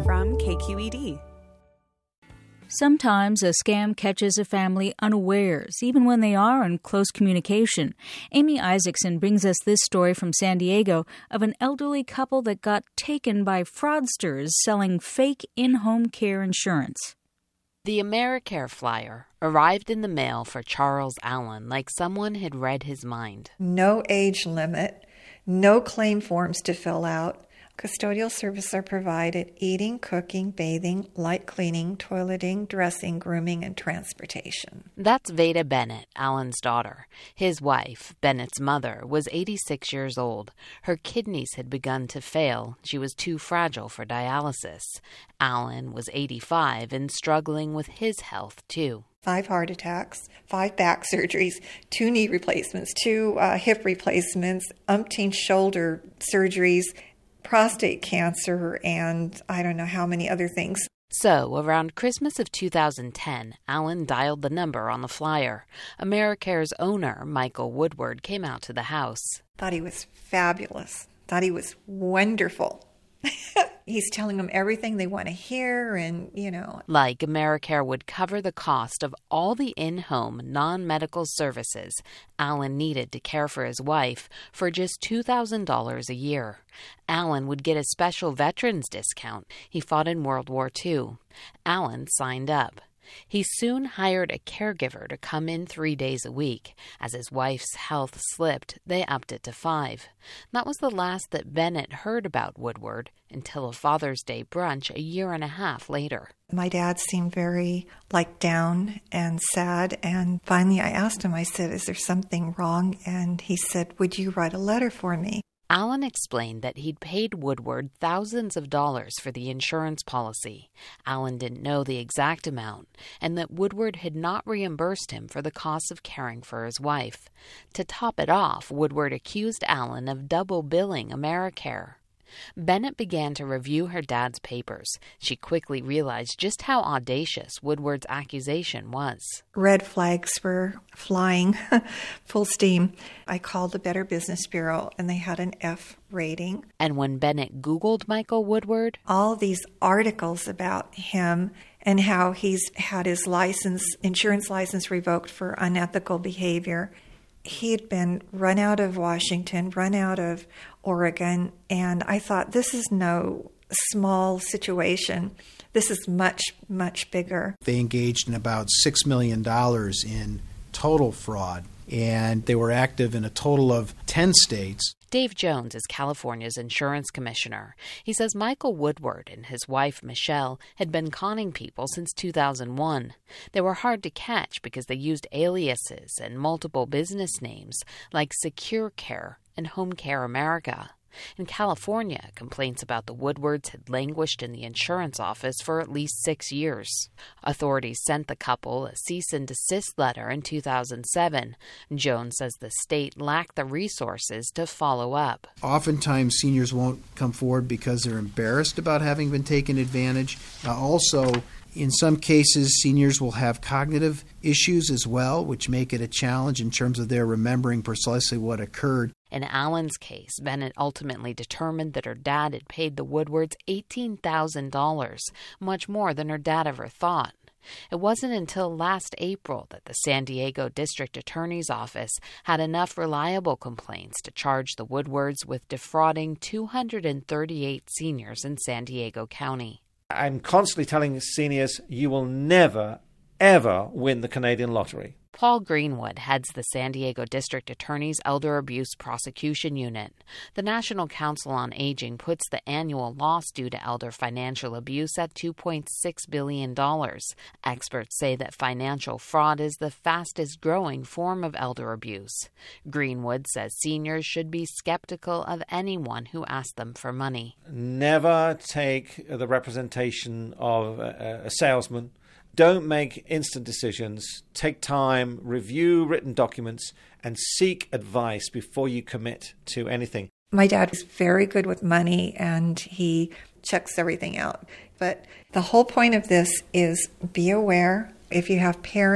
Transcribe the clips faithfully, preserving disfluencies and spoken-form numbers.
from K Q E D. Sometimes a scam catches a family unawares, even when they are in close communication. Amy Isaacson brings us this story from San Diego of an elderly couple that got taken by fraudsters selling fake in-home care insurance. The Americare flyer arrived in the mail for Charles Allen like someone had read his mind. No age limit, no claim forms to fill out. Custodial services are provided: eating, cooking, bathing, light cleaning, toileting, dressing, grooming, and transportation. That's Veda Bennett, Allen's daughter. His wife, Bennett's mother, was eighty-six years old. Her kidneys had begun to fail. She was too fragile for dialysis. Allen was eighty-five and struggling with his health, too. Five heart attacks, five back surgeries, two knee replacements, two uh, hip replacements, umpteen shoulder surgeries, prostate cancer, and I don't know how many other things. So, around Christmas of two thousand ten, Allen dialed the number on the flyer. Americare's owner, Michael Woodward, came out to the house. Thought he was fabulous. Thought he was wonderful. He's telling them everything they want to hear, and, you know. Like Americare would cover the cost of all the in-home, non-medical services Allen needed to care for his wife for just two thousand dollars a year. Allen would get a special veterans discount. He fought in World War Two. Allen signed up. He soon hired a caregiver to come in three days a week. As his wife's health slipped, they upped it to five. That was the last that Bennett heard about Woodward until a Father's Day brunch a year and a half later. My dad seemed very, like, down and sad, and finally I asked him, I said, is there something wrong? And he said, would you write a letter for me? Allen explained that he'd paid Woodward thousands of dollars for the insurance policy. Allen didn't know the exact amount, and that Woodward had not reimbursed him for the costs of caring for his wife. To top it off, Woodward accused Allen of double billing Americare. Bennett began to review her dad's papers. She quickly realized just how audacious Woodward's accusation was. Red flags were flying full steam. I called the Better Business Bureau, and they had an F rating. And when Bennett Googled Michael Woodward, all these articles about him and how he's had his license, insurance license revoked for unethical behavior. He had been run out of Washington, run out of Oregon, and I thought, this is no small situation. This is much, much bigger. They engaged in about six million dollars in total fraud, and they were active in a total of ten states. Dave Jones is California's insurance commissioner. He says Michael Woodward and his wife, Michelle, had been conning people since two thousand one. They were hard to catch because they used aliases and multiple business names like Secure Care and Home Care America. In California, complaints about the Woodwards had languished in the insurance office for at least six years. Authorities sent the couple a cease and desist letter in two thousand seven. Jones says the state lacked the resources to follow up. Oftentimes, seniors won't come forward because they're embarrassed about having been taken advantage. Uh, also, in some cases, seniors will have cognitive issues as well, which make it a challenge in terms of their remembering precisely what occurred. In Allen's case, Bennett ultimately determined that her dad had paid the Woodwards eighteen thousand dollars, much more than her dad ever thought. It wasn't until last April that the San Diego District Attorney's Office had enough reliable complaints to charge the Woodwards with defrauding two hundred thirty-eight seniors in San Diego County. I'm constantly telling seniors, you will never, ever win the Canadian lottery. Paul Greenwood heads the San Diego District Attorney's Elder Abuse Prosecution Unit. The National Council on Aging puts the annual loss due to elder financial abuse at two point six billion dollars. Experts say that financial fraud is the fastest growing form of elder abuse. Greenwood says seniors should be skeptical of anyone who asks them for money. Never take the representation of a, a salesman. Don't make instant decisions. Take time, review written documents, and seek advice before you commit to anything. My dad is very good with money, and he checks everything out. But the whole point of this is be aware. If you have parents,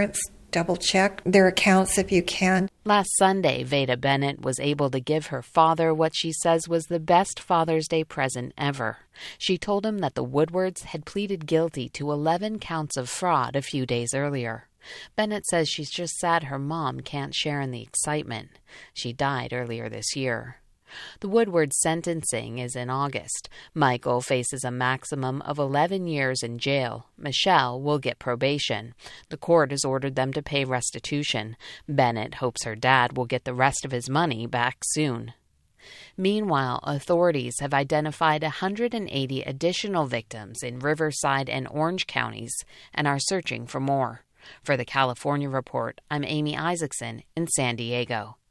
double check their accounts if you can. Last Sunday, Veda Bennett was able to give her father what she says was the best Father's Day present ever. She told him that the Woodwards had pleaded guilty to eleven counts of fraud a few days earlier. Bennett says she's just sad her mom can't share in the excitement. She died earlier this year. The Woodward sentencing is in August. Michael faces a maximum of eleven years in jail. Michelle will get probation. The court has ordered them to pay restitution. Bennett hopes her dad will get the rest of his money back soon. Meanwhile, authorities have identified one hundred eighty additional victims in Riverside and Orange counties and are searching for more. For the California Report, I'm Amy Isaacson in San Diego.